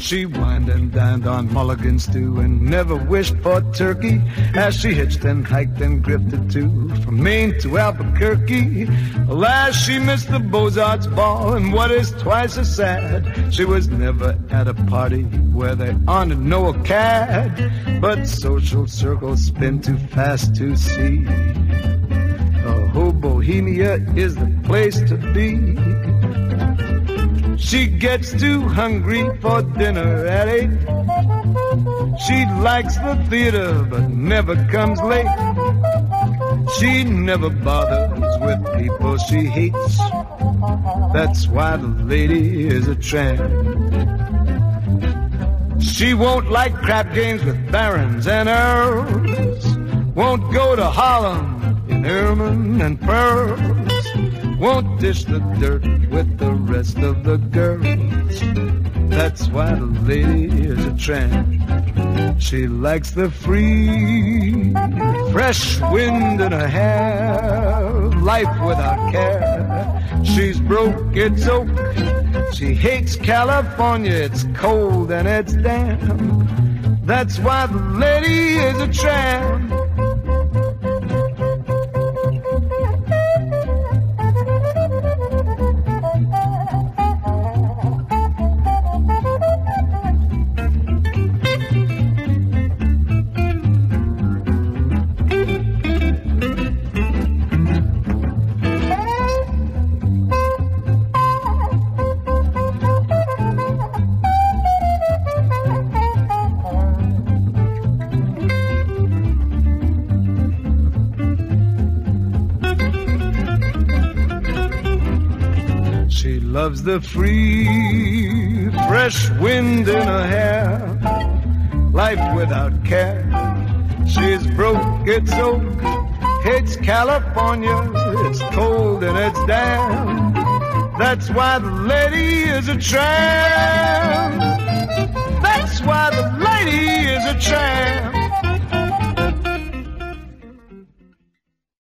She wined and dined on mulligan stew and never wished for turkey. As she hitched and hiked and grifted too, from Maine to Albuquerque. Alas, she missed the Beaux-Arts ball, and what is twice as sad, she was never at a party where they honored Noah Cad. But social circles spin too fast to see. Oh, Bohemia is the place to be. She gets too hungry for dinner at 8. She likes the theater but never comes late. She never bothers with people she hates. That's why the lady is a tramp. She won't like crap games with barons and earls. Won't go to Harlem in ermine and pearls. Won't dish the dirt with the rest of the girls. That's why the lady is a tramp. She likes the free, fresh wind in her hair, life without care. She's broke, it's oak. She hates California, it's cold and it's damp. That's why the lady is a tramp. Loves the free, fresh wind in her hair, life without care. She's broke, it's oak, hates California, it's cold and it's damp. That's why the lady is a tramp.